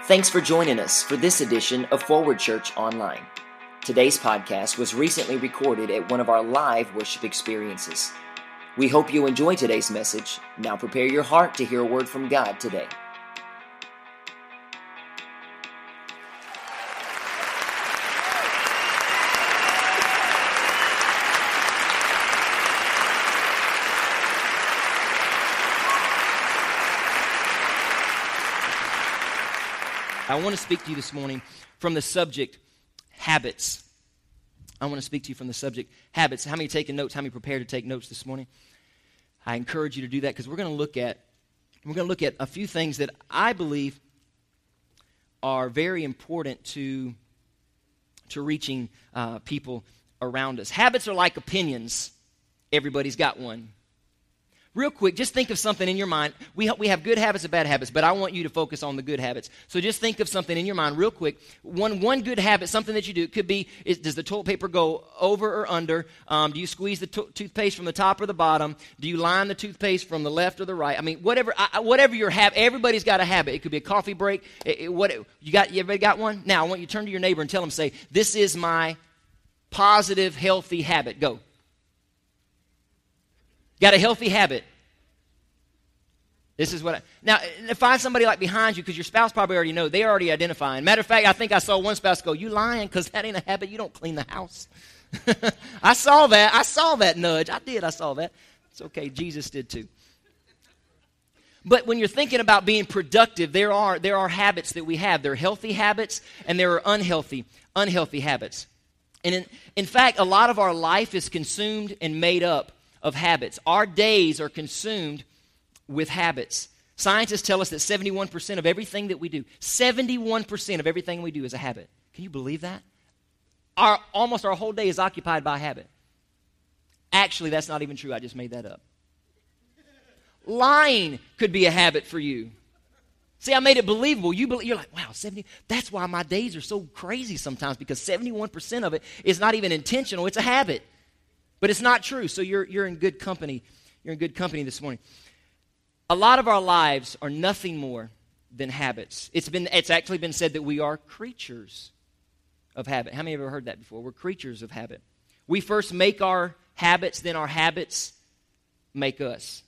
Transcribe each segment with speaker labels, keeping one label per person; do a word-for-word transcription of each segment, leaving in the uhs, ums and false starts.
Speaker 1: Thanks for joining us for this edition of Forward Church Online. Today's podcast was recently recorded at one of our live worship experiences. We hope you enjoy today's message. Now prepare your heart to hear a word from God today.
Speaker 2: I want to speak to you this morning from the subject, habits. I want to speak to you from the subject, habits. How many taking notes? How many prepared to take notes this morning? I encourage you to do that because we're going to look at we're going to look at a few things that I believe are very important to, to reaching uh, people around us. Habits are like opinions. Everybody's got one. Real quick, just think of something in your mind. We, ha- we have good habits and bad habits, but I want you to focus on the good habits. So just think of something in your mind real quick. One one good habit, something that you do, could be, is, does the toilet paper go over or under? Um, do you squeeze the to- toothpaste from the top or the bottom? Do you line the toothpaste from the left or the right? I mean, whatever I, whatever your habit, everybody's got a habit. It could be a coffee break. It, it, what you got? You everybody got one? Now, I want you to turn to your neighbor and tell them, say, this is my positive, healthy habit. Go. Got a healthy habit. This is what I, now, find somebody like behind you because your spouse probably already know. They're already identifying. Matter of fact, I think I saw one spouse go, you lying because that ain't a habit. You don't clean the house. I saw that. I saw that nudge. I did. I saw that. It's okay. Jesus did too. But when you're thinking about being productive, there are, there are habits that we have. There are healthy habits and there are unhealthy, unhealthy habits. And in, in fact, a lot of our life is consumed and made up of habits. Our days are consumed with habits. Scientists tell us that seventy-one percent of everything that we do, seventy-one percent of everything we do is a habit. Can you believe that? Our, almost our whole day is occupied by a habit. Actually, that's not even true. I just made that up. Lying could be a habit for you. See, I made it believable. You be, you're like, wow, seventy. That's why my days are so crazy sometimes, because seventy-one percent of it is not even intentional. It's a habit. But it's not true. So you're you're in good company. You're in good company this morning. A lot of our lives are nothing more than habits. It's been it's actually been said that we are creatures of habit. How many have ever heard that before? We're creatures of habit. We first make our habits, then our habits make us.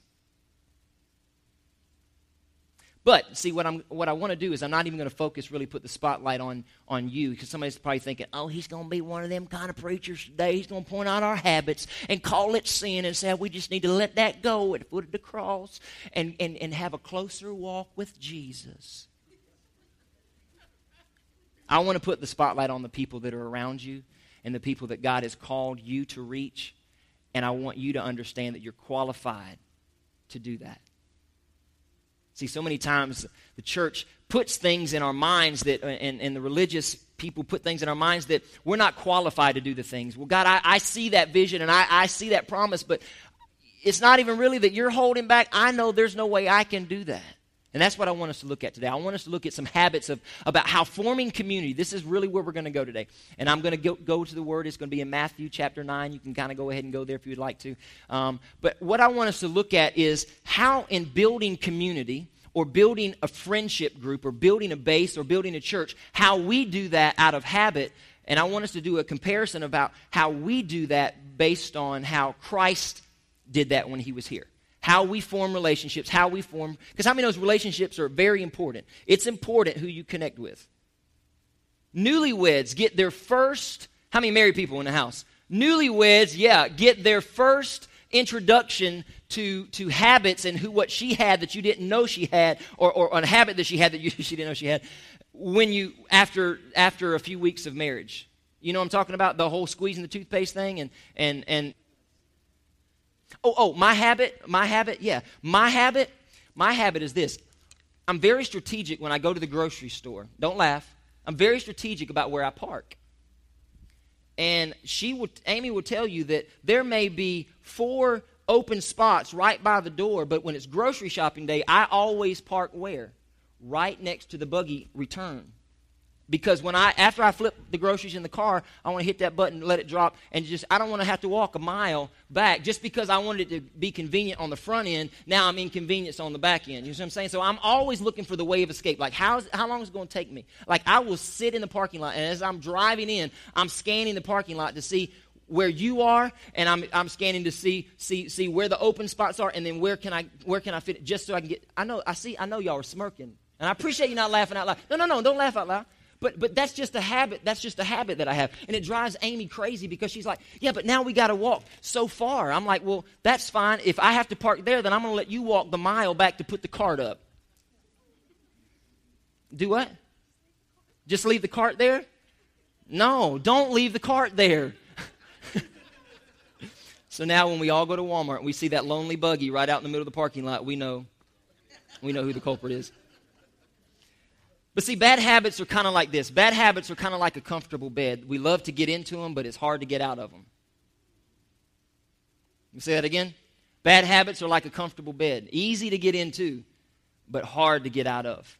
Speaker 2: But, see, what I'm what I want to do is I'm not even going to focus, really put the spotlight on, on you, because somebody's probably thinking, oh, he's going to be one of them kind of preachers today. He's going to point out our habits and call it sin and say we just need to let that go at the foot of the cross and, and, and have a closer walk with Jesus. I want to put the spotlight on the people that are around you and the people that God has called you to reach, and I want you to understand that you're qualified to do that. See, so many times the church puts things in our minds that, and, and the religious people put things in our minds that we're not qualified to do the things. Well, God, I, I see that vision and I, I see that promise, but it's not even really that you're holding back. I know there's no way I can do that. And that's what I want us to look at today. I want us to look at some habits of about how forming community. This is really where we're going to go today. And I'm going to go, go to the Word. It's going to be in Matthew chapter nine. You can kind of go ahead and go there if you'd like to. Um, but what I want us to look at is how in building community or building a friendship group or building a base or building a church, how we do that out of habit. And I want us to do a comparison about how we do that based on how Christ did that when he was here. How we form relationships, how we form, because how many of those relationships are very important? It's important who you connect with. Newlyweds get their first, how many married people in the house? Newlyweds, yeah, get their first introduction to, to habits and who what she had that you didn't know she had, or, or a habit that she had that you, she didn't know she had, when you, after after a few weeks of marriage. You know what I'm talking about? The whole squeezing the toothpaste thing and and and Oh, oh, my habit, my habit, yeah. My habit, my habit is this. I'm very strategic when I go to the grocery store. Don't laugh. I'm very strategic about where I park. And she would, Amy will tell you that there may be four open spots right by the door, but when it's grocery shopping day, I always park where? Right next to the buggy return. Because when I, after I flip the groceries in the car, I want to hit that button, let it drop, and just, I don't want to have to walk a mile back just because I wanted it to be convenient on the front end. Now I'm inconvenienced on the back end. You know what I'm saying? So I'm always looking for the way of escape. Like, how, how long is it going to take me? Like, I will sit in the parking lot, and as I'm driving in, I'm scanning the parking lot to see where you are, and I'm I'm scanning to see see see where the open spots are, and then where can I where can I fit it, just so I can get. I know I see I know y'all are smirking, and I appreciate you not laughing out loud. No no no, don't laugh out loud. But but that's just a habit. That's just a habit that I have. And it drives Amy crazy because she's like, yeah, but now we got to walk so far. I'm like, well, that's fine. If I have to park there, then I'm going to let you walk the mile back to put the cart up. Do what? Just leave the cart there? No, don't leave the cart there. So now when we all go to Walmart and we see that lonely buggy right out in the middle of the parking lot, we know, we know who the culprit is. But see, bad habits are kind of like this. Bad habits are kind of like a comfortable bed. We love to get into them, but it's hard to get out of them. You say that again? Bad habits are like a comfortable bed. Easy to get into, but hard to get out of.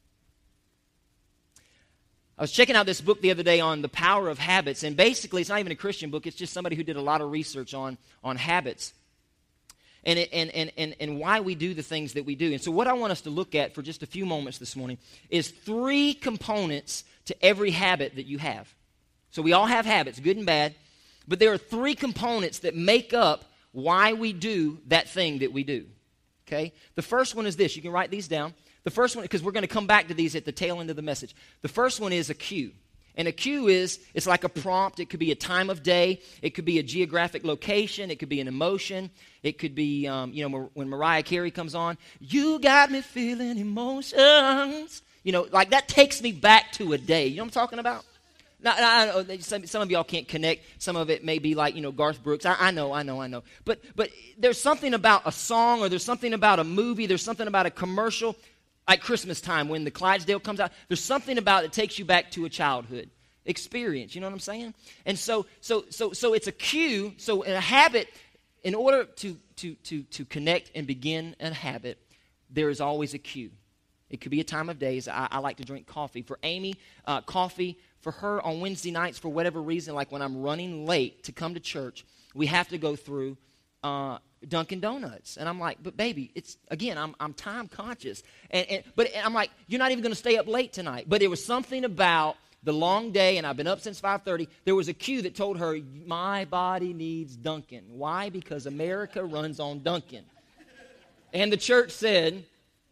Speaker 2: I was checking out this book the other day on the power of habits, and basically it's not even a Christian book. It's just somebody who did a lot of research on, on habits. And, it, and, and, and, and why we do the things that we do. And so what I want us to look at for just a few moments this morning is three components to every habit that you have. So we all have habits, good and bad, but there are three components that make up why we do that thing that we do. Okay? The first one is this. You can write these down. The first one, because we're going to come back to these at the tail end of the message. The first one is a cue. And a cue is, it's like a prompt. It could be a time of day. It could be a geographic location. It could be an emotion. It could be, um, you know, when Mariah Carey comes on, you got me feeling emotions. You know, like that takes me back to a day. You know what I'm talking about? Now, I know some, some of y'all can't connect. Some of it may be like, you know, Garth Brooks. I, I know, I know, I know. But, but there's something about a song, or there's something about a movie. There's something about a commercial. Like Christmas time when the Clydesdale comes out, there's something about it that takes you back to a childhood experience. You know what I'm saying? And so, so, so, so it's a cue. So, in a habit, in order to to to to connect and begin a habit, there is always a cue. It could be a time of days. I, I like to drink coffee. For Amy, uh, coffee for her on Wednesday nights for whatever reason. Like when I'm running late to come to church, we have to go through Uh, Dunkin' Donuts. And I'm like, but baby, it's, again, I'm I'm time conscious. And, and But and I'm like, you're not even going to stay up late tonight. But there was something about the long day, and I've been up since five thirty. There was a cue that told her, my body needs Dunkin'. Why? Because America runs on Dunkin'. And the church said,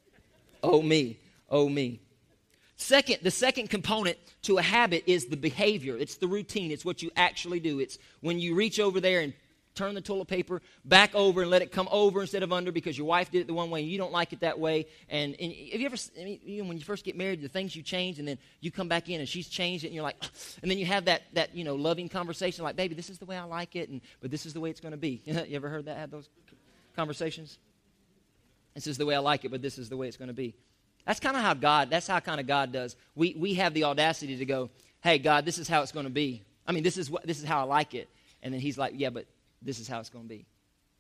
Speaker 2: oh me, oh me. Second, the second component to a habit is the behavior. It's the routine. It's what you actually do. It's when you reach over there and turn the toilet paper back over and let it come over instead of under because your wife did it the one way and you don't like it that way. And, and have you ever, I mean, you know, when you first get married, the things you change, and then you come back in and she's changed it, and you're like, and then you have that, that you know, loving conversation like, baby, this is the way I like it, and but this is the way it's going to be. You ever heard that, had those conversations? This is the way I like it, but this is the way it's going to be. That's kind of how God, that's how kind of God does. We we have the audacity to go, hey, God, this is how it's going to be. I mean, this is what this is how I like it. And then he's like, yeah, but this is how it's going to be.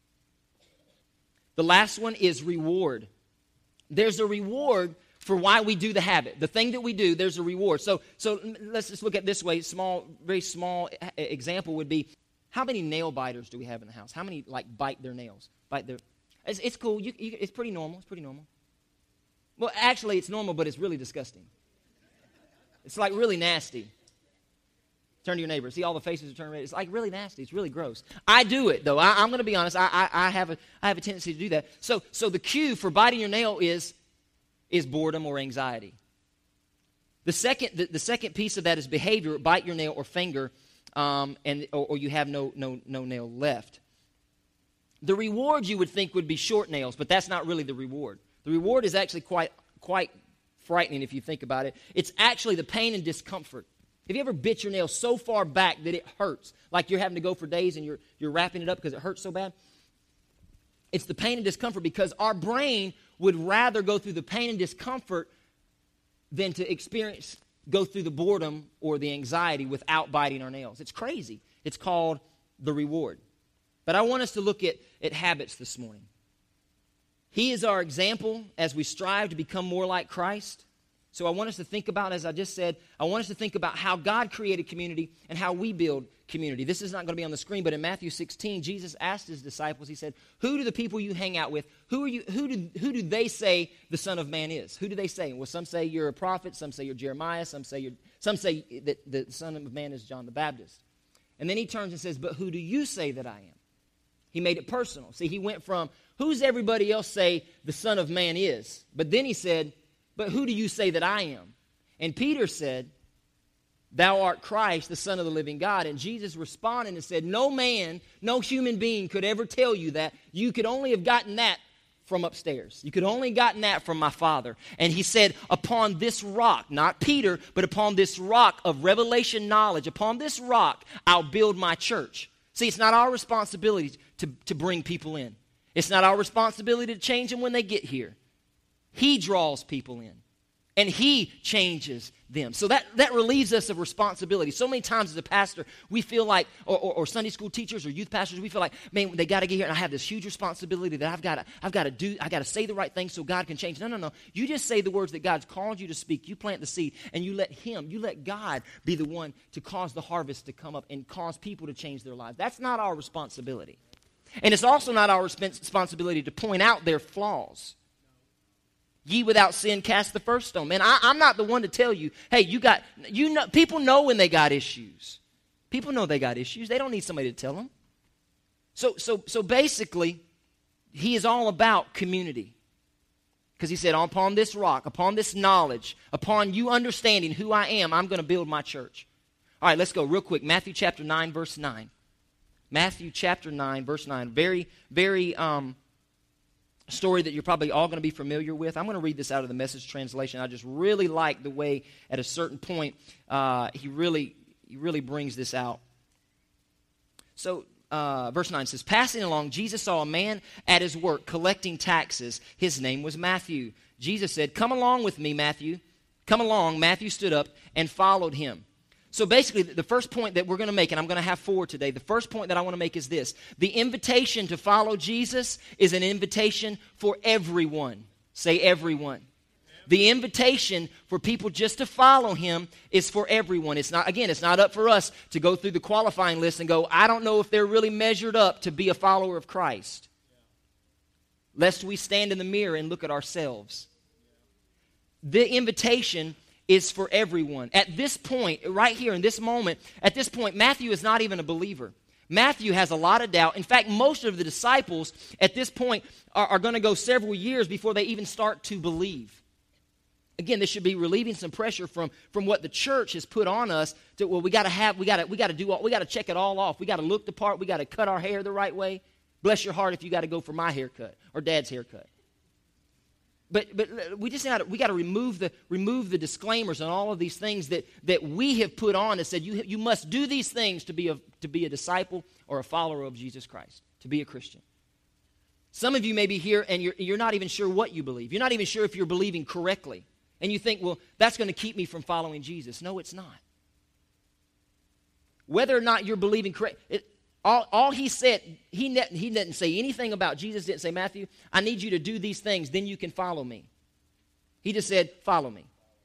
Speaker 2: The last one is reward. There's a reward for why we do the habit. The thing that we do, there's a reward. So, so let's just look at it this way. Small, very small example would be, how many nail biters do we have in the house? How many like bite their nails? Bite their. It's, it's cool. You, you, it's pretty normal. It's pretty normal. Well, actually, it's normal, but it's really disgusting. It's like really nasty. Turn to your neighbor. See all the faces are turned red. It's like really nasty. It's really gross. I do it though. I, I'm going to be honest. I, I, I have a I have a tendency to do that. So so the cue for biting your nail is is boredom or anxiety. The second the, the second piece of that is behavior. Bite your nail or finger, um, and or, or you have no no no nail left. The reward you would think would be short nails, but that's not really the reward. The reward is actually quite quite frightening if you think about it. It's actually the pain and discomfort. Have you ever bit your nail so far back that it hurts? Like you're having to go for days and you're you're wrapping it up because it hurts so bad? It's the pain and discomfort because our brain would rather go through the pain and discomfort than to experience, go through the boredom or the anxiety without biting our nails. It's crazy. It's called the reward. But I want us to look at, at habits this morning. He is our example as we strive to become more like Christ. So I want us to think about, as I just said, I want us to think about how God created community and how we build community. This is not going to be on the screen, but in Matthew sixteen, Jesus asked his disciples, he said, who do the people you hang out with, who are you? Who do, who do they say the Son of Man is? Who do they say? Well, some say you're a prophet, some say you're Jeremiah, some say you're, some say that the Son of Man is John the Baptist. And then he turns and says, but who do you say that I am? He made it personal. See, he went from, who's everybody else say the Son of Man is? But then he said, but who do you say that I am? And Peter said, thou art Christ, the Son of the living God. And Jesus responded and said, no man, no human being could ever tell you that. You could only have gotten that from upstairs. You could only have gotten that from my Father. And he said, upon this rock, not Peter, but upon this rock of revelation knowledge, upon this rock, I'll build my church. See, it's not our responsibility to, to bring people in. It's not our responsibility to change them when they get here. He draws people in, and he changes them. So that, that relieves us of responsibility. So many times as a pastor, we feel like, or, or, or Sunday school teachers or youth pastors, we feel like, man, they got to get here, and I have this huge responsibility that I've got to, I've got to do, I've got to say the right thing so God can change. No, no, no. You just say the words that God's called you to speak. You plant the seed, and you let him, you let God be the one to cause the harvest to come up and cause people to change their lives. That's not our responsibility. And it's also not our responsibility to point out their flaws. Ye without sin cast the first stone. Man, I, I'm not the one to tell you, hey, you got, you know, people know when they got issues. People know they got issues. They don't need somebody to tell them. So, so, so basically, he is all about community. Because he said, upon this rock, upon this knowledge, upon you understanding who I am, I'm going to build my church. All right, let's go real quick. Matthew chapter nine, verse nine. Matthew chapter nine, verse nine. Very, very, um, story that you're probably all going to be familiar with. I'm going to read this out of the Message translation. I just really like the way at a certain point uh, he really he really brings this out. So uh, verse nine says, passing along, Jesus saw a man at his work collecting taxes. His name was Matthew. Jesus said, come along with me, Matthew. Come along. Matthew stood up and followed him. So basically, the first point that we're going to make, and I'm going to have four today, the first point that I want to make is this. The invitation to follow Jesus is an invitation for everyone. Say everyone. The invitation for people just to follow him is for everyone. It's not, again, it's not up for us to go through the qualifying list and go, I don't know if they're really measured up to be a follower of Christ. Lest we stand in the mirror and look at ourselves. The invitation is for everyone. At this point, right here in this moment, at this point, Matthew is not even a believer. Matthew has a lot of doubt. In fact, most of the disciples at this point are, are going to go several years before they even start to believe. Again, this should be relieving some pressure from, from what the church has put on us. To, well, we got to have, we got to, we got to do, all, we got to check it all off. We got to look the part. We got to cut our hair the right way. Bless your heart if you got to go for my haircut or Dad's haircut. But but we just got to, we got to remove the remove the disclaimers and all of these things that, that we have put on and said you you must do these things to be a to be a disciple or a follower of Jesus Christ, to be a Christian. Some of you may be here and you're you're not even sure what you believe. You're not even sure if you're believing correctly, and you think, well, that's going to keep me from following Jesus. No, it's not. Whether or not you're believing correct. It, All, all he said, he, ne- he didn't say anything about, Jesus didn't say, Matthew, I need you to do these things, then you can follow me. He just said, follow me.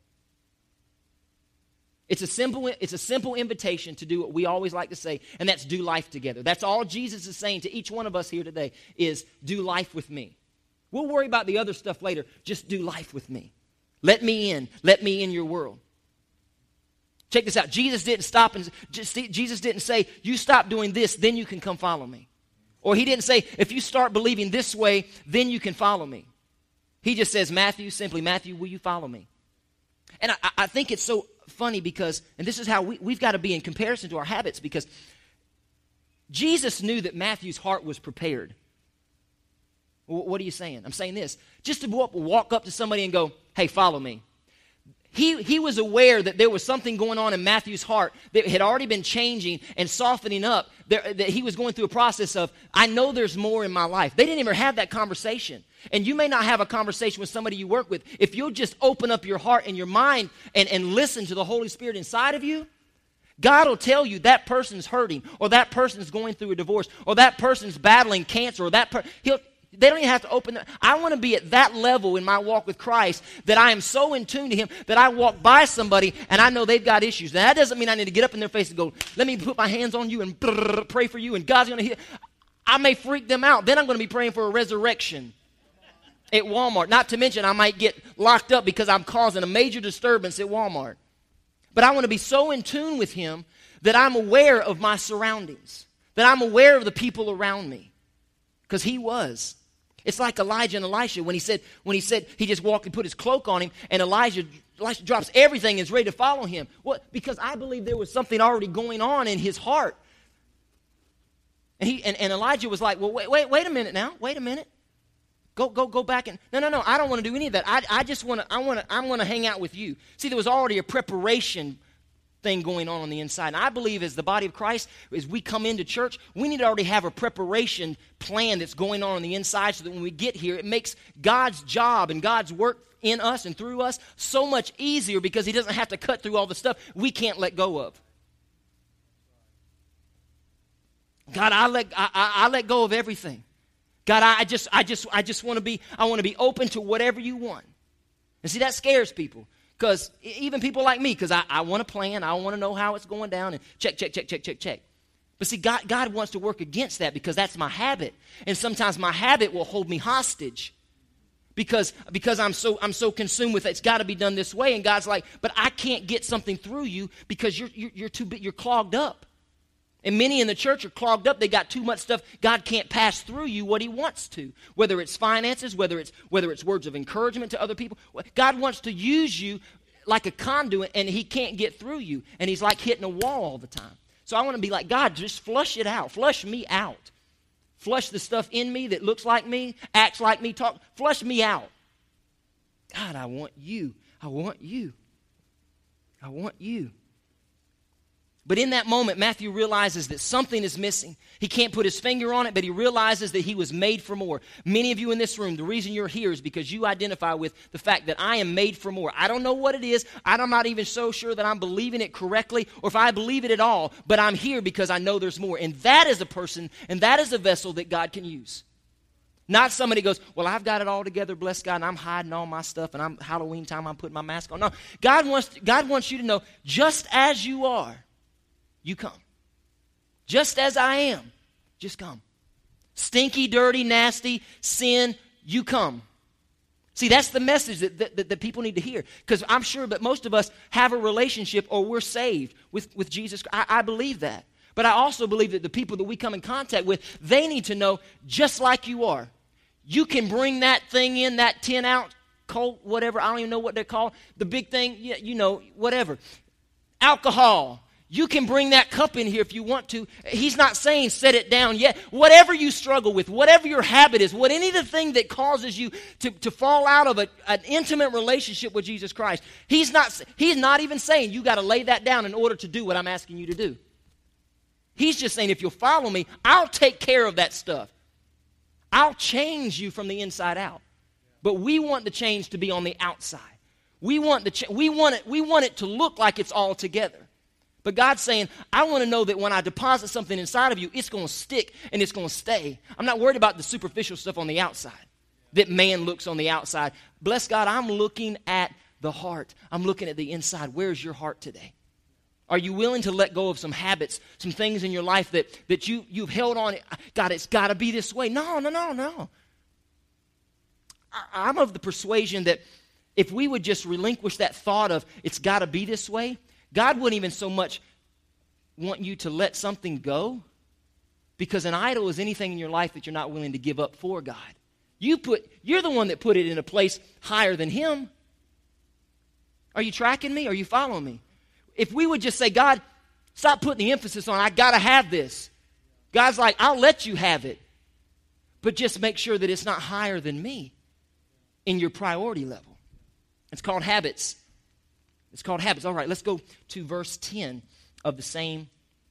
Speaker 2: It's a simple, it's a simple invitation to do what we always like to say, and that's do life together. That's all Jesus is saying to each one of us here today is do life with me. We'll worry about the other stuff later. Just do life with me. Let me in. Let me in your world. Check this out. Jesus didn't stop and just, Jesus didn't say, you stop doing this, then you can come follow me. Or he didn't say, if you start believing this way, then you can follow me. He just says, Matthew, simply, Matthew, will you follow me? And I, I think it's so funny because, and this is how we, we've got to be in comparison to our habits, because Jesus knew that Matthew's heart was prepared. Well, what are you saying? I'm saying this. Just to walk up to somebody and go, hey, follow me. He, he was aware that there was something going on in Matthew's heart that had already been changing and softening up, there, that he was going through a process of, I know there's more in my life. They didn't even have that conversation. And you may not have a conversation with somebody you work with. If you'll just open up your heart and your mind and, and listen to the Holy Spirit inside of you, God will tell you that person's hurting, or that person's going through a divorce, or that person's battling cancer, or that per- he'll They don't even have to open their, I want to be at that level in my walk with Christ that I am so in tune to him that I walk by somebody and I know they've got issues. Now, that doesn't mean I need to get up in their face and go, let me put my hands on you and brrr, pray for you and God's going to heal. I may freak them out. Then I'm going to be praying for a resurrection at Walmart. Not to mention I might get locked up because I'm causing a major disturbance at Walmart. But I want to be so in tune with him that I'm aware of my surroundings, that I'm aware of the people around me. Because he was. It's like Elijah and Elisha when he said, when he said he just walked and put his cloak on him, and Elijah, Elisha drops everything and is ready to follow him. What? Because I believe there was something already going on in his heart. And he and, and Elijah was like, well, wait, wait, wait a minute now. Wait a minute. Go, go, go back and no, no, no. I don't want to do any of that. I, I just want to. I want to. I want to hang out with you. See, there was already a preparation thing going on on the inside. And I believe as the body of Christ, as we come into church, we need to already have a preparation plan that's going on on the inside so that when we get here, it makes God's job and God's work in us and through us so much easier because he doesn't have to cut through all the stuff we can't let go of. God, I let I, I, I let go of everything. God, I just I just I just want to be I want to be open to whatever you want. And see, that scares people. Because even people like me, because I, I want to plan, I want to know how it's going down, and check, check, check, check, check, check. But see, God, God wants to work against that because that's my habit. And sometimes my habit will hold me hostage because, because I'm so I'm so consumed with it. It's got to be done this way. And God's like, but I can't get something through you because you're, you're, you're too big, you're clogged up. And many in the church are clogged up. They got too much stuff. God can't pass through you what he wants to. Whether it's finances, whether it's whether it's words of encouragement to other people. God wants to use you like a conduit, and he can't get through you. And he's like hitting a wall all the time. So I want to be like, God, just flush it out. Flush me out. Flush the stuff in me that looks like me, acts like me, talk. Flush me out. God, I want you. I want you. I want you. But in that moment, Matthew realizes that something is missing. He can't put his finger on it, but he realizes that he was made for more. Many of you in this room, the reason you're here is because you identify with the fact that I am made for more. I don't know what it is. I'm not even so sure that I'm believing it correctly or if I believe it at all, but I'm here because I know there's more. And that is a person and that is a vessel that God can use. Not somebody goes, well, I've got it all together, bless God, and I'm hiding all my stuff, and I'm Halloween time, I'm putting my mask on. No, God wants, God wants you to know, just as you are, you come. Just as I am, just come. Stinky, dirty, nasty, sin, you come. See, that's the message that, that, that people need to hear. Because I'm sure that most of us have a relationship or we're saved with, with Jesus. I, I believe that. But I also believe that the people that we come in contact with, they need to know just like you are. You can bring that thing in, that ten ounce Colt, whatever, I don't even know what they're called. The big thing, you, you know, whatever. Alcohol. You can bring that cup in here if you want to. He's not saying set it down yet. Whatever you struggle with, whatever your habit is, what any of the thing that causes you to, to fall out of a, an intimate relationship with Jesus Christ, he's not, he's not even saying you got to lay that down in order to do what I'm asking you to do. He's just saying if you'll follow me, I'll take care of that stuff. I'll change you from the inside out. But we want the change to be on the outside. We want the ch- we want it we want it to look like it's all together. But God's saying, I want to know that when I deposit something inside of you, it's going to stick and it's going to stay. I'm not worried about the superficial stuff on the outside that man looks on the outside. Bless God, I'm looking at the heart. I'm looking at the inside. Where's your heart today? Are you willing to let go of some habits, some things in your life that, that you, you've held on? God, it's got to be this way. No, no, no, no. I, I'm of the persuasion that if we would just relinquish that thought of it's got to be this way, God wouldn't even so much want you to let something go, because an idol is anything in your life that you're not willing to give up for God. You put, you're the one that put it in a place higher than him. Are you tracking me? Are you following me? If we would just say, God, stop putting the emphasis on, I got to have this. God's like, I'll let you have it, but just make sure that it's not higher than me in your priority level. It's called habits. It's called habits. All right, let's go to verse ten of the same.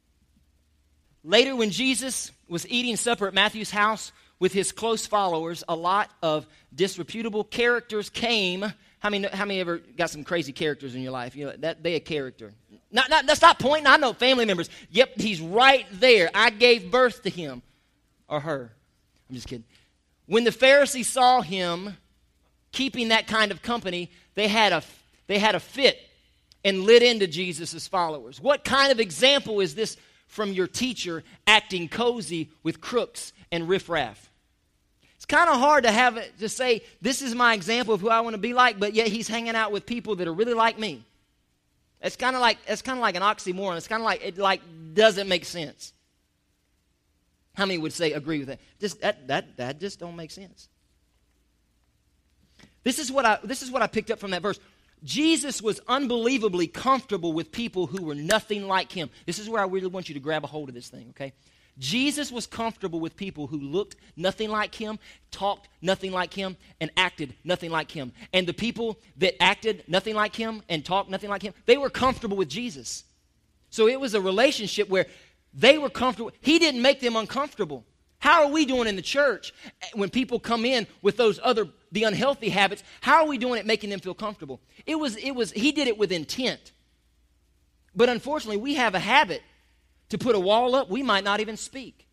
Speaker 2: Later, when Jesus was eating supper at Matthew's house with his close followers, a lot of disreputable characters came. How many, how many ever got some crazy characters in your life? You know, that they a character. Not, not, that's not pointing. I know family members. Yep, he's right there. I gave birth to him or her. I'm just kidding. When the Pharisees saw him keeping that kind of company, they had a, they had a fit and lit into Jesus' followers. What kind of example is this from your teacher acting cozy with crooks and riffraff? It's kind of hard to have it to say, this is my example of who I want to be like, but yet he's hanging out with people that are really like me. It's kind of like it's kind of like an oxymoron. It's kind of like it like doesn't make sense. How many would say agree with that? Just that that that just don't make sense. This is what I this is what I picked up from that verse. Jesus was unbelievably comfortable with people who were nothing like him. This is where I really want you to grab a hold of this thing, okay? Jesus was comfortable with people who looked nothing like him, talked nothing like him, and acted nothing like him. And the people that acted nothing like him and talked nothing like him, they were comfortable with Jesus. So it was a relationship where they were comfortable. He didn't make them uncomfortable. How are we doing in the church when people come in with those other, the unhealthy habits? How are we doing it making them feel comfortable? It was, it was, he did it with intent. But unfortunately, we have a habit to put a wall up, we might not even speak.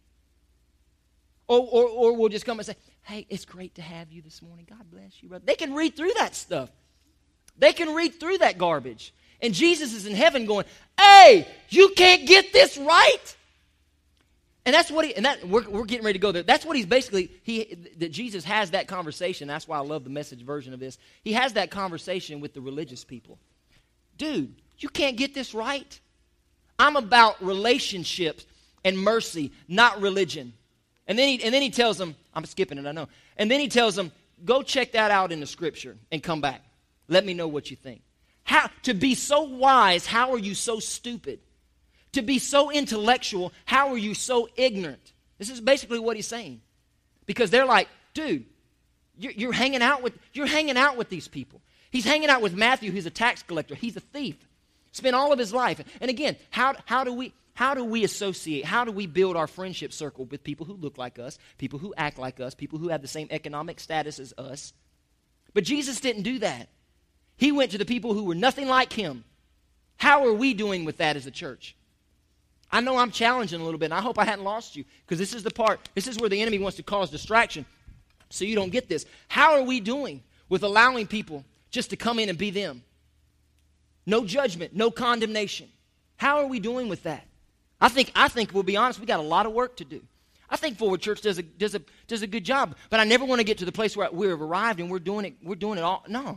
Speaker 2: Or, or, or we'll just come and say, hey, it's great to have you this morning. God bless you, brother. They can read through that stuff. They can read through that garbage. And Jesus is in heaven going, hey, you can't get this right? And that's what he, and that we're, we're getting ready to go there. That's what he's basically, he, that Jesus has that conversation. That's why I love the Message version of this. He has that conversation with the religious people. Dude, you can't get this right. I'm about relationships and mercy, not religion. And then he, and then he tells them, I'm skipping it, I know. And then he tells them, go check that out in the scripture and come back. Let me know what you think. How, to be so wise, how are you so stupid? To be so intellectual, how are you so ignorant? This is basically what he's saying. Because they're like, dude, you're, you're hanging out with you're hanging out with these people. He's hanging out with Matthew, who's a tax collector. He's a thief. Spent all of his life. And again, how, how do we how do we associate? How do we build our friendship circle with people who look like us, people who act like us, people who have the same economic status as us? But Jesus didn't do that. He went to the people who were nothing like him. How are we doing with that as a church? I know I'm challenging a little bit, and I hope I hadn't lost you, because this is the part, this is where the enemy wants to cause distraction so you don't get this. How are we doing with allowing people just to come in and be them? No judgment, no condemnation. How are we doing with that? I think, I think we'll be honest, we got a lot of work to do. I think Forward Church does a, does a, does a good job, but I never want to get to the place where we've arrived and we're doing it, we're doing it all. No.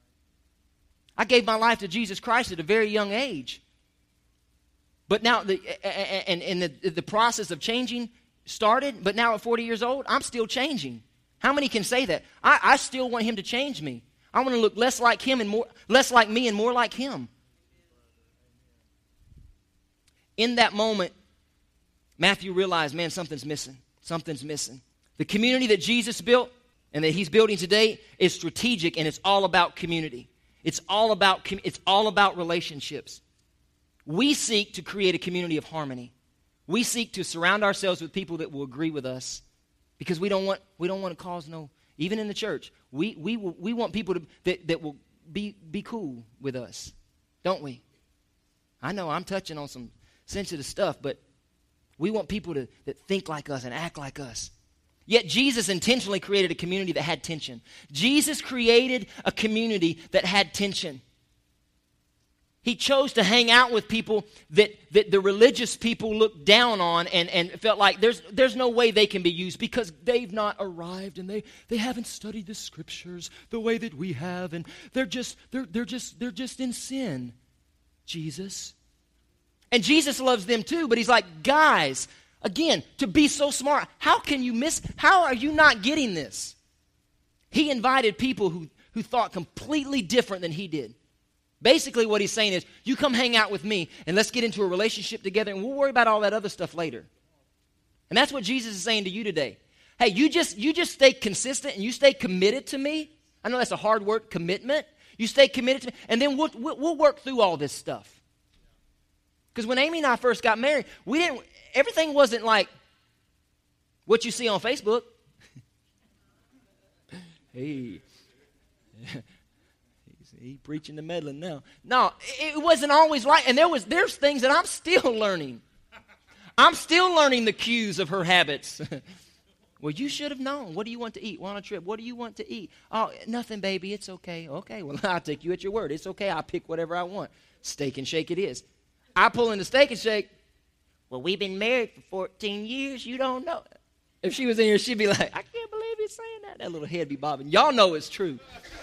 Speaker 2: I gave my life to Jesus Christ at a very young age. But now, the, and, and the, the process of changing started, but now at forty years old, I'm still changing. How many can say that? I, I still want him to change me. I want to look less like him and more, less like me and more like him. In that moment, Matthew realized, man, something's missing. Something's missing. The community that Jesus built and that he's building today is strategic, and it's all about community. It's all about, it's all about relationships. We seek to create a community of harmony. We seek to surround ourselves with people that will agree with us, because we don't want we don't want to cause no, even in the church, we we we want people to, that, that will be, be cool with us, don't we? I know I'm touching on some sensitive stuff, but we want people to that think like us and act like us. Yet Jesus intentionally created a community that had tension. Jesus created a community that had tension. He chose to hang out with people that, that the religious people looked down on and, and felt like there's, there's no way they can be used because they've not arrived and they, they haven't studied the scriptures the way that we have, and they're just they're they're just they're just in sin. Jesus. And Jesus loves them too, but he's like, guys, again, to be so smart, how can you miss how are you not getting this? He invited people who, who thought completely different than he did. Basically what he's saying is, you come hang out with me and let's get into a relationship together and we'll worry about all that other stuff later. And that's what Jesus is saying to you today. Hey, you just you just stay consistent and you stay committed to me. I know that's a hard word, commitment. You stay committed to me, and then we'll, we'll, we'll work through all this stuff. Because when Amy and I first got married, we didn't, everything wasn't like what you see on Facebook. Hey. He preaching the meddling now. No, it wasn't always right. And there was there's things that I'm still learning. I'm still learning the cues of her habits. Well, you should have known. What do you want to eat? We're on a trip. What do you want to eat? Oh, nothing, baby. It's okay. Okay, well, I'll take you at your word. It's okay. I'll pick whatever I want. Steak and Shake it is. I pull in the Steak and Shake. Well, we've been married for fourteen years. You don't know. If she was in here, she'd be like, I can't believe he's saying that. That little head be bobbing. Y'all know it's true.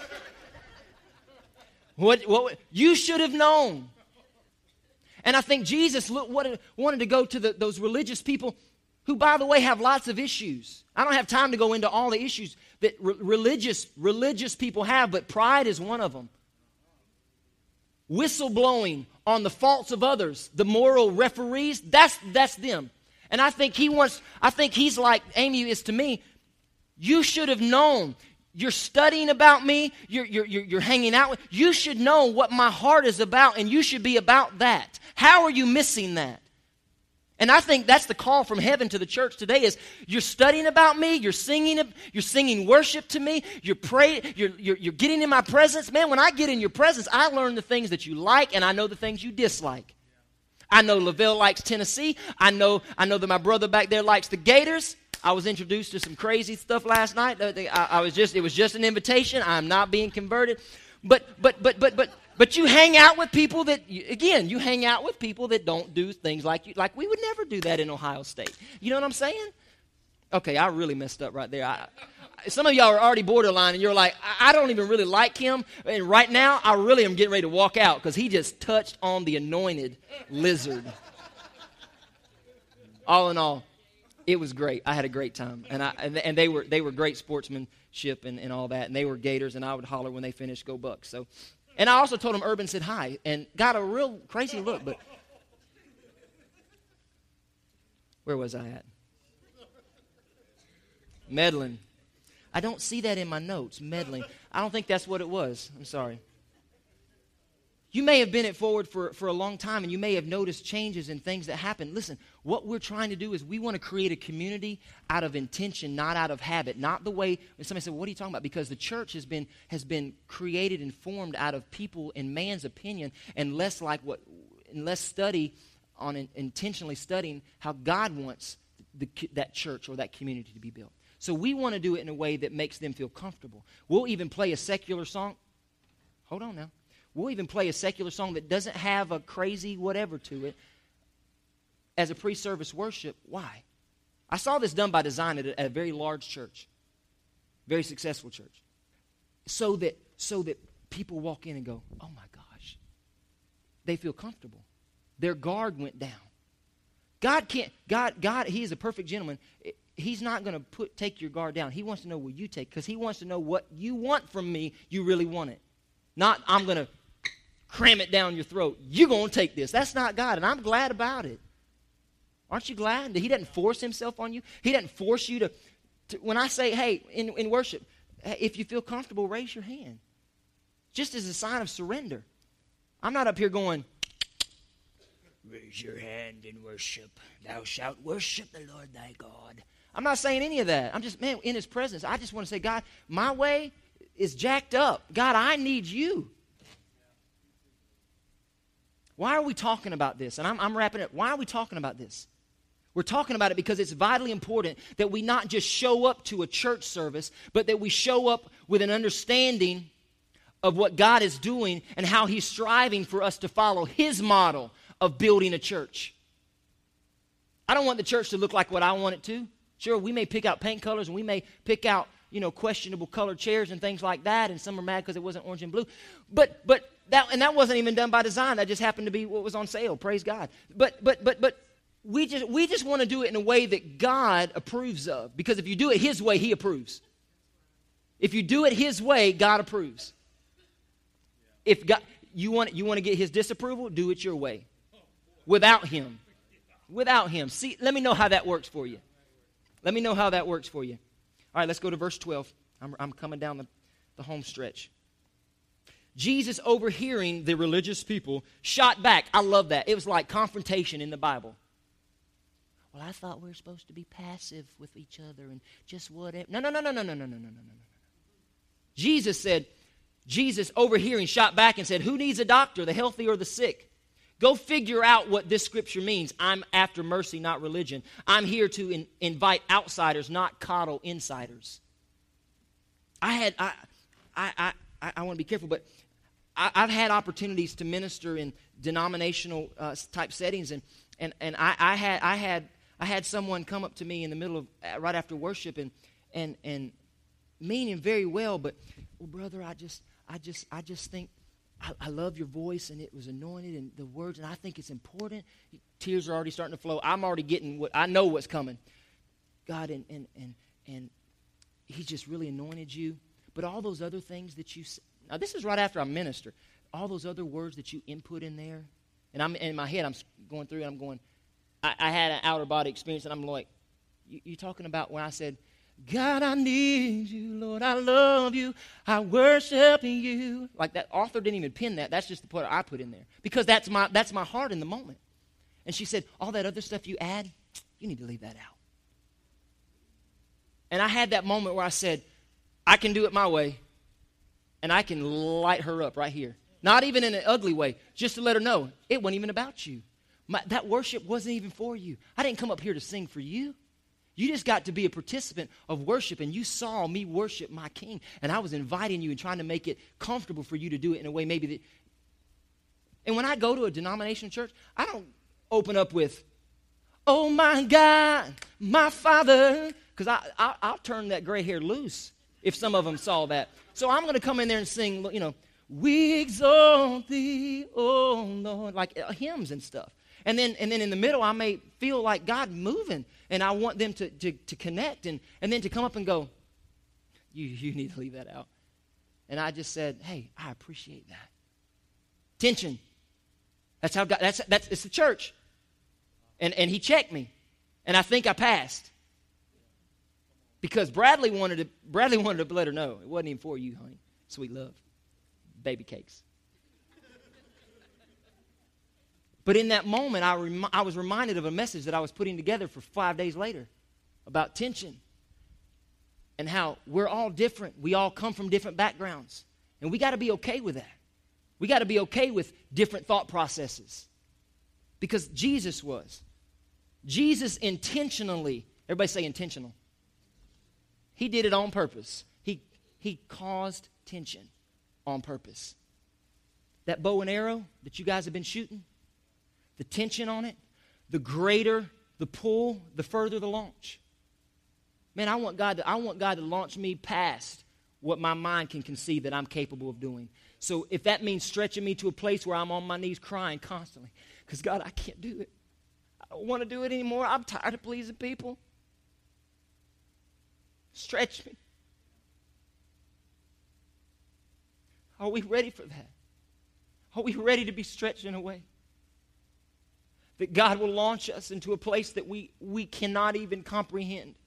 Speaker 2: What, what you should have known. And I think Jesus look, wanted, wanted to go to the, those religious people who, by the way, have lots of issues. I don't have time to go into all the issues that re- religious, religious people have, but pride is one of them. Whistleblowing on the faults of others, the moral referees, that's, that's them. And I think he wants, I think he's like Amy is to me. You should have known. You're studying about me. You're, you're, you're, you're hanging out with. You should know what my heart is about, and you should be about that. How are you missing that? And I think that's the call from heaven to the church today is you're studying about me, you're singing, you're singing worship to me, you're praying, you're, you're, you're getting in my presence. Man, when I get in your presence, I learn the things that you like, and I know the things you dislike. I know Lavelle likes Tennessee. I know, I know that my brother back there likes the Gators. I was introduced to some crazy stuff last night. I, I was just, it was just an invitation. I'm not being converted. But, but, but, but, but, but you hang out with people that, again, you hang out with people that don't do things like you. Like we would never do that in Ohio State. You know what I'm saying? Okay, I really messed up right there. I, some of y'all are already borderline, and you're like, I, I don't even really like him. And right now, I really am getting ready to walk out because he just touched on the anointed lizard. All in all, it was great. I had a great time, and I and, and they were they were great sportsmanship and, and all that, and they were Gators, and I would holler when they finished, "Go Bucks!" So, and I also told them Urban said hi, and got a real crazy look. But where was I at? Meddling. I don't see that in my notes. Meddling. I don't think that's what it was. I'm sorry. You may have been at Forward for, for a long time, and you may have noticed changes and things that happen. Listen, what we're trying to do is we want to create a community out of intention, not out of habit. Not the way, when somebody said, what are you talking about? Because the church has been has been created and formed out of people in man's opinion, and less like what, and less study on in, intentionally studying how God wants the, that church or that community to be built. So we want to do it in a way that makes them feel comfortable. We'll even play a secular song. Hold on now. We'll even play a secular song that doesn't have a crazy whatever to it as a pre-service worship. Why? I saw this done by design at a, at a very large church, very successful church, so that so that people walk in and go, oh my gosh, they feel comfortable. Their guard went down. God can't. God. God. He is a perfect gentleman. He's not going to put take your guard down. He wants to know what you take because he wants to know what you want from me. You really want it, not I'm going to cram it down your throat. You're going to take this. That's not God, and I'm glad about it. Aren't you glad that he doesn't force himself on you? He doesn't force you to, to when I say, hey, in, in worship, if you feel comfortable, raise your hand. Just as a sign of surrender. I'm not up here going, raise your hand in worship. Thou shalt worship the Lord thy God. I'm not saying any of that. I'm just, man, in his presence, I just want to say, God, my way is jacked up. God, I need you. Why are we talking about this? And I'm, I'm wrapping it. Why are we talking about this? We're talking about it because it's vitally important that we not just show up to a church service, but that we show up with an understanding of what God is doing and how he's striving for us to follow his model of building a church. I don't want the church to look like what I want it to. Sure, we may pick out paint colors and we may pick out, you know, questionable colored chairs and things like that, and some are mad because it wasn't orange and blue. But but that and that wasn't even done by design. That just happened to be what was on sale. Praise God. But but but but we just we just want to do it in a way that God approves of. Because if you do it his way, he approves. If you do it his way, God approves. If God you want you want to get his disapproval, do it your way. Without him. Without him. See, let me know how that works for you. Let me know how that works for you. All right, let's go to verse twelve. I'm, I'm coming down the, the home stretch. Jesus, overhearing the religious people, shot back. I love that. It was like confrontation in the Bible. Well, I thought we were supposed to be passive with each other and just whatever. No, no, no, no, no, no, no, no, no, no, no. Jesus said, Jesus, overhearing, shot back and said, who needs a doctor, the healthy or the sick? Go figure out what this scripture means. I'm after mercy, not religion. I'm here to in, invite outsiders, not coddle insiders. I had, I, I, I, I want to be careful, but I, I've had opportunities to minister in denominational uh, type settings, and and and I, I had, I had, I had someone come up to me in the middle of uh, right after worship, and and and meaning very well, but well, brother, I just, I just, I just think. I, I love your voice, and it was anointed, and the words, and I think it's important. Tears are already starting to flow. I'm already getting what I know what's coming. God, and and and and He just really anointed you. But all those other things that you now, this is right after I minister. All those other words that you input in there, and I'm in my head. I'm going through, and I'm going. I, I had an outer body experience, and I'm like, you, you talking about when I said, God, I need you, Lord, I love you, I worship you. Like that author didn't even pen that. That's just the part I put in there. Because that's my that's my heart in the moment. And she said, all that other stuff you add, you need to leave that out. And I had that moment where I said, I can do it my way, and I can light her up right here. Not even in an ugly way, just to let her know, it wasn't even about you. My, that worship wasn't even for you. I didn't come up here to sing for you. You just got to be a participant of worship, and you saw me worship my King, and I was inviting you and trying to make it comfortable for you to do it in a way maybe that. And when I go to a denominational church, I don't open up with, oh my God, my Father, because I, I, I'll turn that gray hair loose if some of them saw that. So I'm going to come in there and sing, you know, we exalt thee, oh Lord, like uh, hymns and stuff. And then and then in the middle, I may feel like God moving, and I want them to, to, to connect, and, and then to come up and go, you, you need to leave that out. And I just said, hey, I appreciate that. Tension. That's how God, that's, that's, it's the church. And, and he checked me, and I think I passed. Because Bradley wanted to, Bradley wanted to let her know, it wasn't even for you, honey. Sweet love. Baby cakes. But in that moment, I, rem- I was reminded of a message that I was putting together for five days later about tension and how we're all different. We all come from different backgrounds. And we got to be okay with that. We got to be okay with different thought processes. Because Jesus was. Jesus intentionally, everybody say intentional. He did it on purpose. He, he caused tension on purpose. That bow and arrow that you guys have been shooting, the tension on it, the greater the pull, the further the launch. Man, I want God to, I want God to launch me past what my mind can conceive that I'm capable of doing. So if that means stretching me to a place where I'm on my knees crying constantly, because God, I can't do it. I don't want to do it anymore. I'm tired of pleasing people. Stretch me. Are we ready for that? Are we ready to be stretched in a way that God will launch us into a place that we, we cannot even comprehend?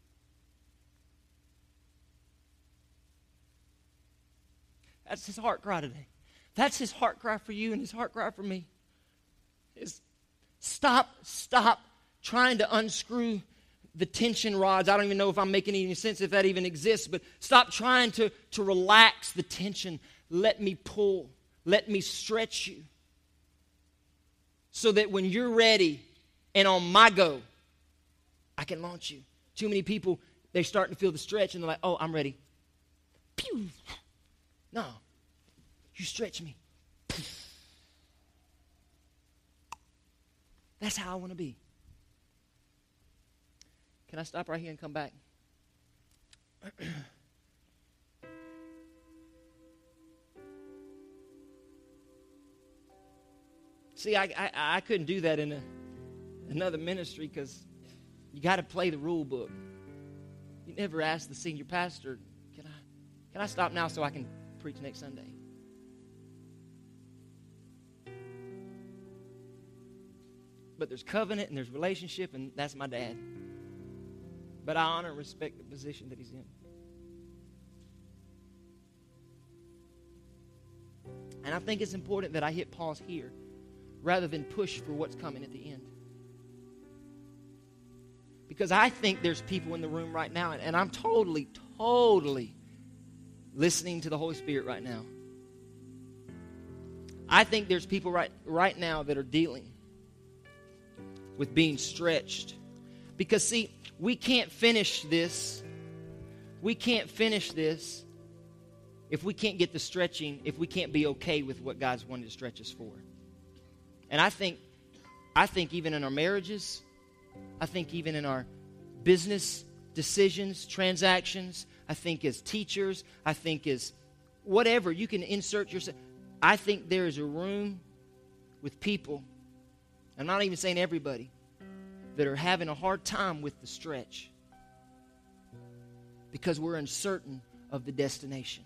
Speaker 2: That's his heart cry today. That's his heart cry for you and his heart cry for me. Is stop, stop trying to unscrew the tension rods. I don't even know if I'm making any sense, if that even exists, but stop trying to, to relax the tension. Let me pull. Let me stretch you. So that when you're ready and on my go, I can launch you. Too many people, they're starting to feel the stretch and they're like, oh, I'm ready. Pew! No. You stretch me. That's how I want to be. Can I stop right here and come back? See, I, I I couldn't do that in a, another ministry because you got to play the rule book. You never ask the senior pastor, can I can I stop now so I can preach next Sunday? But there's covenant and there's relationship, and that's my dad. But I honor and respect the position that he's in. And I think it's important that I hit pause here rather than push for what's coming at the end. Because I think there's people in the room right now, and, and I'm totally, totally listening to the Holy Spirit right now. I think there's people right, right now that are dealing with being stretched. Because, see, we can't finish this. We can't finish this if we can't get the stretching, if we can't be okay with what God's wanted to stretch us for. And I think, I think even in our marriages, I think even in our business decisions, transactions, I think as teachers, I think as whatever, you can insert yourself. I think there is a room with people, I'm not even saying everybody, that are having a hard time with the stretch because we're uncertain of the destination.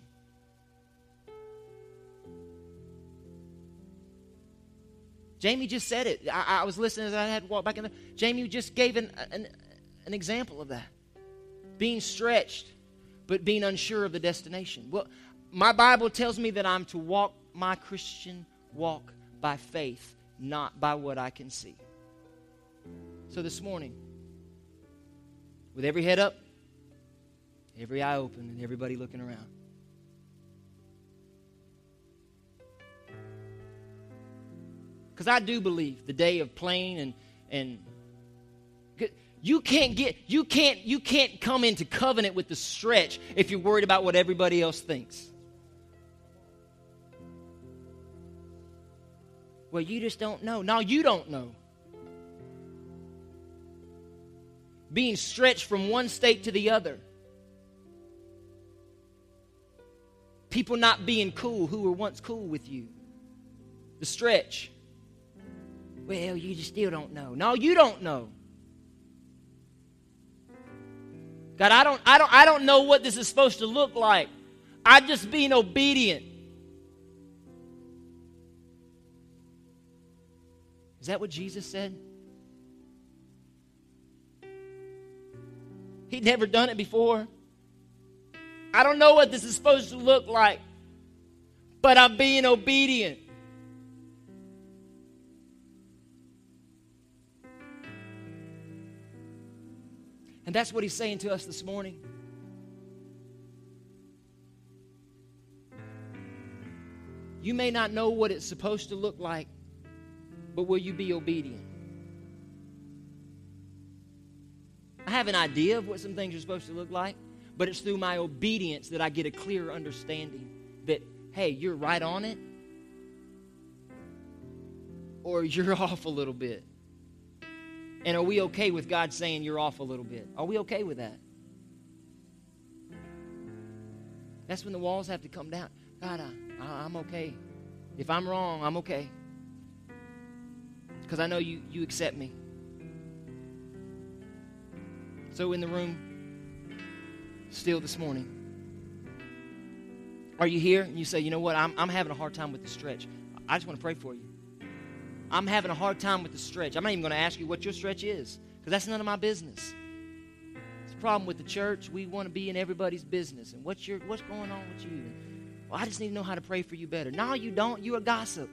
Speaker 2: Jamie just said it. I, I was listening as I had to walk back in. The, Jamie just gave an, an, an example of that. Being stretched, but being unsure of the destination. Well, my Bible tells me that I'm to walk my Christian walk by faith, not by what I can see. So this morning, with every head up, every eye open, and everybody looking around, because I do believe the day of playing and and you can't get you can't you can't come into covenant with the stretch if you're worried about what everybody else thinks. Well, you just don't know. No, you don't know. Being stretched from one state to the other. People not being cool who were once cool with you. The stretch. Well, you just still don't know. No, you don't know. God, I don't, I don't, I don't know what this is supposed to look like. I'm just being obedient. Is that what Jesus said? He'd never done it before. I don't know what this is supposed to look like, but I'm being obedient. And that's what he's saying to us this morning. You may not know what it's supposed to look like, but will you be obedient? I have an idea of what some things are supposed to look like, but it's through my obedience that I get a clearer understanding that, hey, you're right on it, or you're off a little bit. And are we okay with God saying you're off a little bit? Are we okay with that? That's when the walls have to come down. God, I, I, I'm okay. If I'm wrong, I'm okay. Because I know you, you accept me. So in the room, still this morning, are you here and you say, you know what, I'm, I'm having a hard time with the stretch. I just want to pray for you. I'm having a hard time with the stretch. I'm not even going to ask you what your stretch is, because that's none of my business. It's a problem with the church. We want to be in everybody's business. And what's your what's going on with you? Well, I just need to know how to pray for you better. No, you don't. You're a gossip.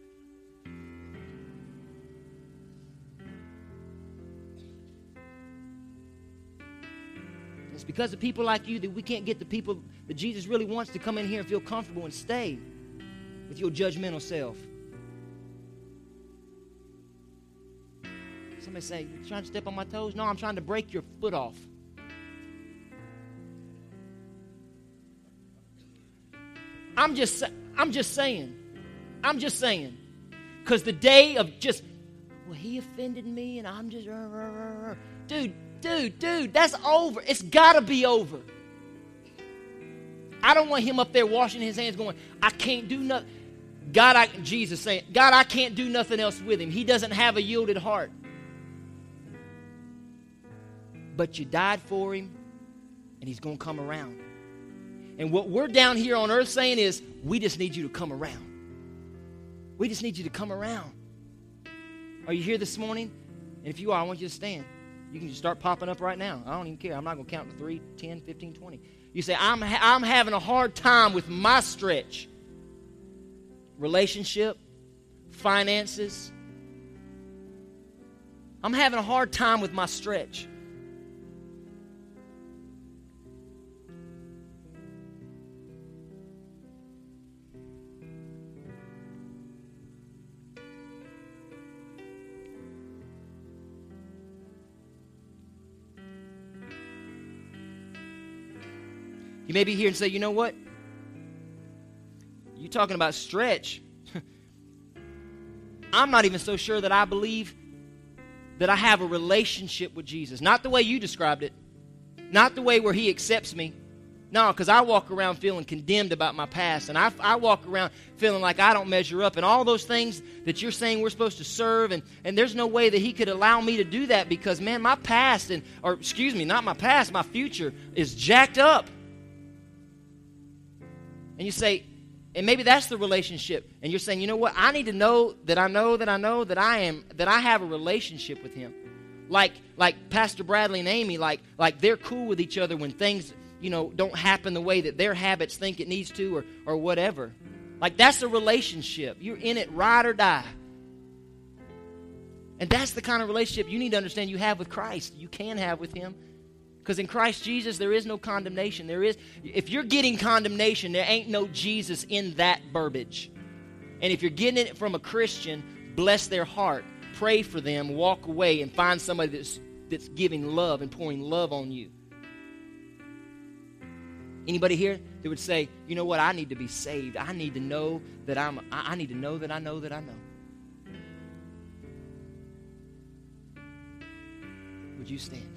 Speaker 2: It's because of people like you that we can't get the people that Jesus really wants to come in here and feel comfortable and stay with your judgmental self. Somebody say, you trying to step on my toes? No, I'm trying to break your foot off. I'm just, I'm just saying. I'm just saying. Because the day of just, well, he offended me and I'm just, uh, uh, uh. dude, dude, dude, that's over. It's got to be over. I don't want him up there washing his hands going, I can't do nothing. God, I, Jesus saying, God, I can't do nothing else with him. He doesn't have a yielded heart. But you died for him, and he's going to come around. And what we're down here on earth saying is, we just need you to come around. We just need you to come around. Are you here this morning? And if you are, I want you to stand. You can just start popping up right now. I don't even care. I'm not going to count to three, ten, fifteen, twenty. You say, I'm, ha- I'm having a hard time with my stretch. Relationship, finances. I'm having a hard time with my stretch. You may be here and say, you know what? You talking about stretch. I'm not even so sure that I believe that I have a relationship with Jesus. Not the way you described it. Not the way where he accepts me. No, because I walk around feeling condemned about my past. And I, I walk around feeling like I don't measure up. And all those things that you're saying we're supposed to serve. And, and there's no way that he could allow me to do that because, man, my past, and or excuse me, not my past, my future is jacked up. And you say, and maybe that's the relationship. And you're saying, you know what? I need to know that I know that I know that I am, that I have a relationship with him. Like, like Pastor Bradley and Amy, like, like they're cool with each other when things, you know, don't happen the way that their habits think it needs to or, or whatever. Like, that's a relationship. You're in it ride or die. And that's the kind of relationship you need to understand you have with Christ. You can have with him. Because in Christ Jesus, there is no condemnation. There is, if you're getting condemnation, there ain't no Jesus in that verbiage. And if you're getting it from a Christian, bless their heart. Pray for them, walk away, and find somebody that's, that's giving love and pouring love on you. Anybody here that would say, you know what, I need to be saved. I need to know that I'm, I need to know that I know that I know. Would you stand?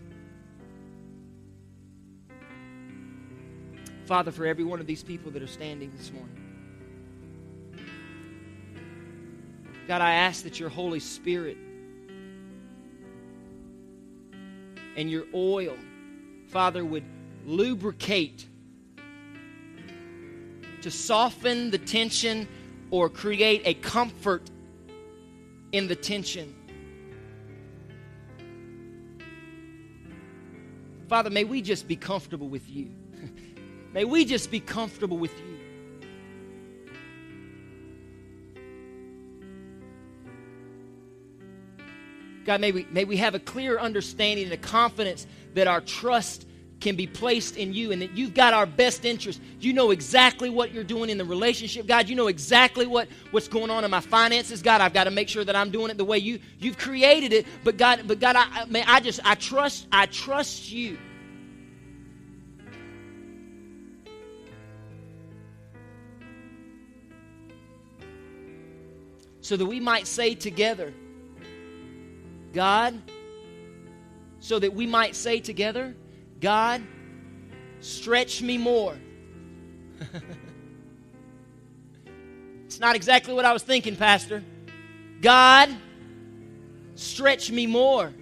Speaker 2: Father, for every one of these people that are standing this morning, God, I ask that your Holy Spirit and your oil, Father, would lubricate to soften the tension or create a comfort in the tension. Father, may we just be comfortable with you. May we just be comfortable with you. God, may we, may we have a clear understanding and a confidence that our trust can be placed in you and that you've got our best interest. You know exactly what you're doing in the relationship. God, you know exactly what, what's going on in my finances. God, I've got to make sure that I'm doing it the way you, you've created it. But God, but God, I, may I just, I trust, I trust you. So that we might say together, God, so that we might say together, God, stretch me more. It's not exactly what I was thinking, Pastor. God, stretch me more.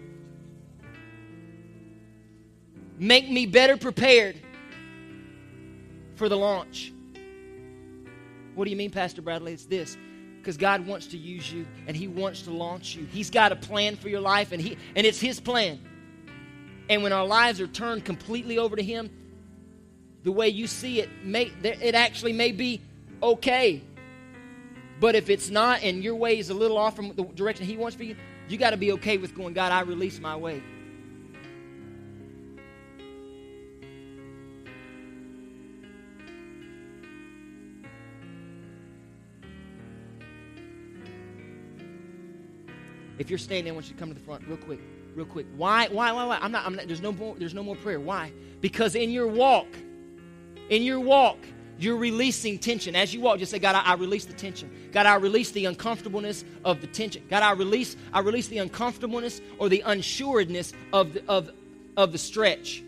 Speaker 2: Make me better prepared for the launch. What do you mean, Pastor Bradley? It's this. Because God wants to use you and he wants to launch you. He's got a plan for your life and he and it's his plan. And when our lives are turned completely over to him, the way you see it, may, it actually may be okay. But if it's not and your way is a little off from the direction he wants for you, you got to be okay with going, God, I release my way. If you're standing, I want you to come to the front real quick, real quick. Why, why, why, why? I'm not, I'm not, there's no more, there's no more prayer. Why? Because in your walk, in your walk, you're releasing tension. As you walk, just say, God, I, I release the tension. God, I release the uncomfortableness of the tension. God, I release, I release the uncomfortableness or the unsuredness of the, of, of the stretch.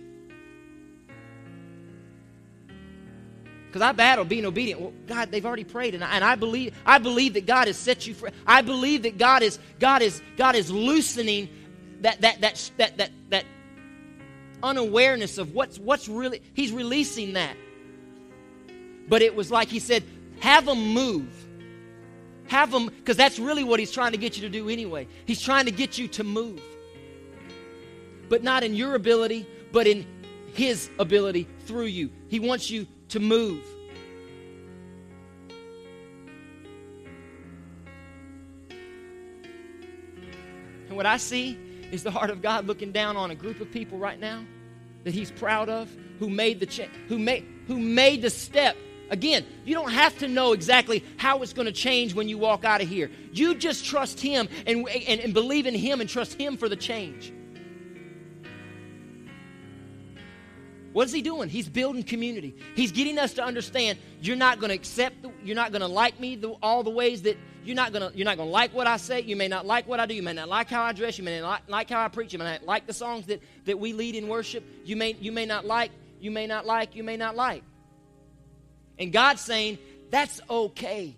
Speaker 2: Because I battle being obedient. Well, God, they've already prayed, and I, and I believe I believe that God has set you free. I believe that God is God is God is loosening that that that that that, that unawareness of what's what's really. He's releasing that. But it was like he said, have them move. Have them, because that's really what he's trying to get you to do anyway. He's trying to get you to move. But not in your ability, but in his ability through you. He wants you to move. And what I see is the heart of God looking down on a group of people right now that he's proud of, who made the cha- who made who made the step. Again, you don't have to know exactly how it's going to change when you walk out of here. You just trust him and, and, and believe in him and trust him for the change. What's he doing? He's building community. He's getting us to understand you're not going to accept, the, you're not going to like me the, all the ways that you're not going to, you're not going to like what I say. You may not like what I do. You may not like how I dress. You may not like, like how I preach. You may not like the songs that, that we lead in worship. You may, you may not like, you may not like, you may not like. And God's saying, that's okay.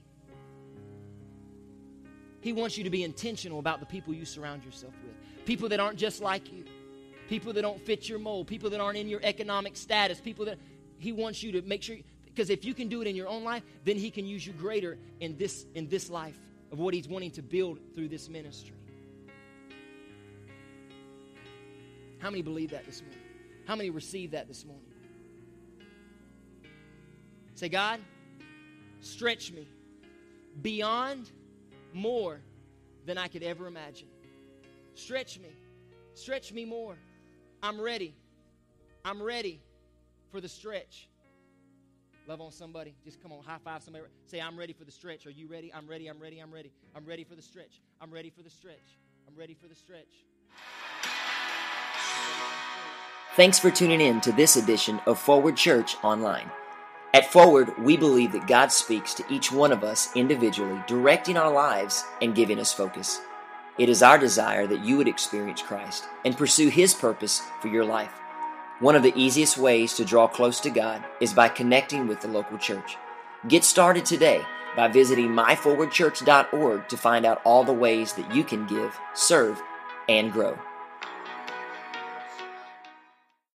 Speaker 2: He wants you to be intentional about the people you surround yourself with. People that aren't just like you. People that don't fit your mold. People that aren't in your economic status. People that he wants you to make sure, because if you can do it in your own life, then he can use you greater in this, in this life of what he's wanting to build through this ministry. How many believe that this morning? How many receive that this morning? Say, God, stretch me beyond more than I could ever imagine. Stretch me. Stretch me more. I'm ready. I'm ready for the stretch. Love on somebody. Just come on, high five somebody. Say, I'm ready for the stretch. Are you ready? I'm ready. I'm ready. I'm ready. I'm ready for the stretch. I'm ready for the stretch. I'm ready for the stretch.
Speaker 1: Thanks for tuning in to this edition of Forward Church Online. At Forward, we believe that God speaks to each one of us individually, directing our lives and giving us focus. It is our desire that you would experience Christ and pursue His purpose for your life. One of the easiest ways to draw close to God is by connecting with the local church. Get started today by visiting my forward church dot org to find out all the ways that you can give, serve, and grow.